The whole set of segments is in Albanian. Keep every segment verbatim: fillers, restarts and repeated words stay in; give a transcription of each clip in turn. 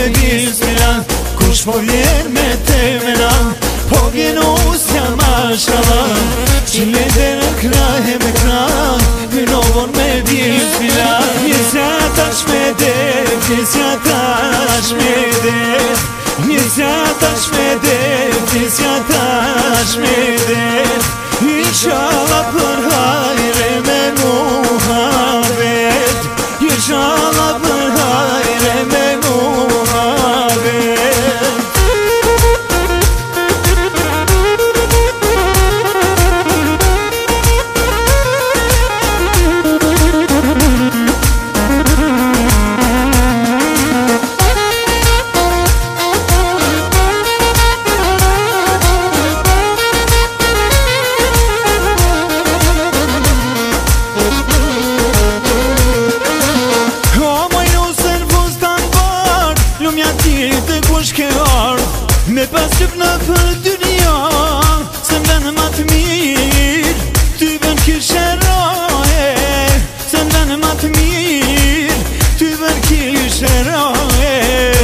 bismillah. Kush po vjen me temena, po vjen usja mashallah. Qile dhe në krah e me krah, hynovon me bismillah. Njësja tash me der, njësja tash me der, njësja tash me der, njësja tash me der. Inshallah për hajre me muhabet, inshallah për hajre me muhabet. Me pas qëp në për dynia, se m'ven ma të mirë, ty ven kisheroje. Se m'ven ma të mirë, ty ven kisheroje.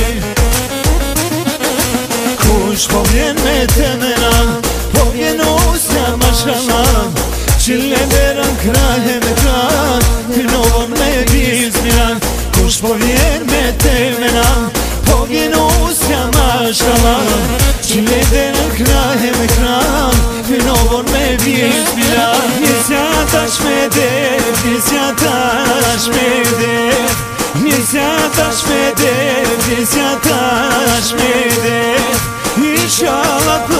Kush po vjen me temena, po vjen usja mashallah. Qile verën krahe me krah, hynovon me bismillah. Kush po vjen me temena, po vjen usja mashallah. Qile verën krahe me krah, hynovon me bismillah. Njësja tash me der, njësja tash me der, njësja tash me der, njësja tash me der. Inshallah